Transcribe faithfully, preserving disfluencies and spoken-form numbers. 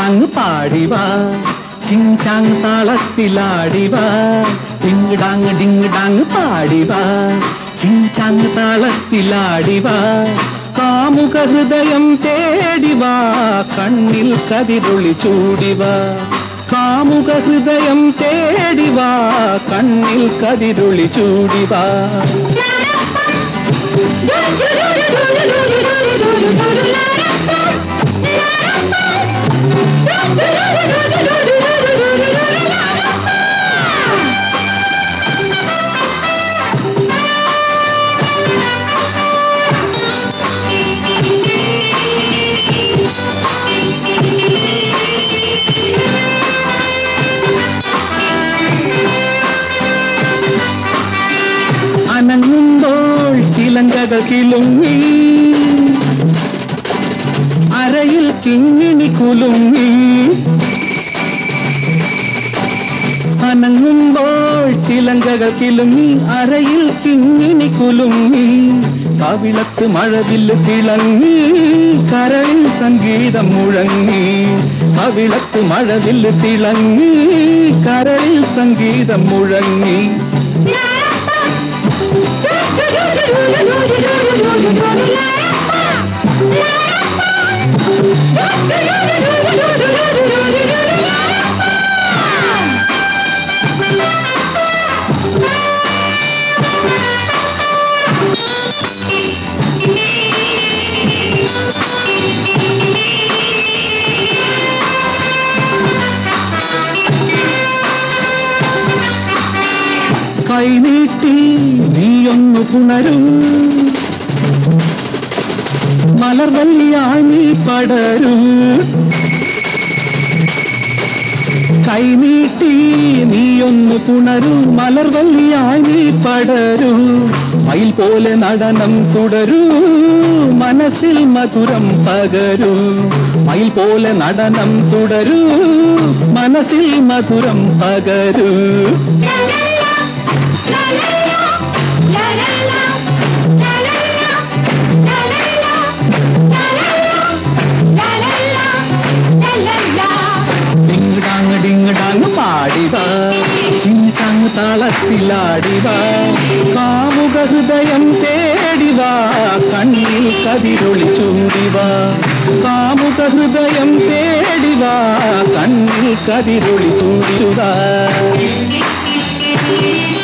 ഡാങ് പാടിവാ ചിങ്ചാങ് താളത്തിലാടിവാ Ding ഡാങ് Ding ഡാങ് പാടിവാ ചിങ്ചാങ് താളത്തിലാടിവാ കാമുക ഹൃദയം തേടിവാ കണ്ണിൽ കതിരൊളി ചൂടിവാ കാമുക ഹൃദയം തേടിവാ കണ്ണിൽ കതിരൊളി ചൂടിവാ അനങ്ങുമ്പോൾ ചിലങ്കകൾ കിലുങ്ങി അരയിൽ കിങ്ങിണി കുലുങ്ങി അനങ്ങുമ്പോൾ ചിലങ്കകൾ കിലുങ്ങി അരയിൽ കിങ്ങിണി കുലുങ്ങി കവിളത്ത് മഴവില്ല് തിളങ്ങി കരളിൽ സംഗീതം മുഴങ്ങി കവിളത്ത് മഴവില്ല് തിളങ്ങി കരളിൽ സംഗീതം മുഴങ്ങി കൈനീട്ടി നീയൊന്നു പുണരും മലർവല്ലിയായി നീ പടരൂ കൈനീട്ടി നീയൊന്നു പുണരൂ മലർവല്ലിയായി നീ പടരൂ മയിൽ പോലെ നടനം തുടരൂ മനസ്സിൽ മധുരം പകരൂ മയിൽ പോലെ നടനം തുടരൂ മനസ്സിൽ മധുരം പകരൂ ഡിങ് ഡാങ് പാടിവാ ചിങ്ചാങ് താളത്തിലാടിവാ കാമുക ഹൃദയം തേടിവാ കണ്ണിൽ കതിരൊളി ചൂടിവാ കാമുക ഹൃദയം തേടിവാ കണ്ണിൽ കതിരൊളി ചൂടിവാ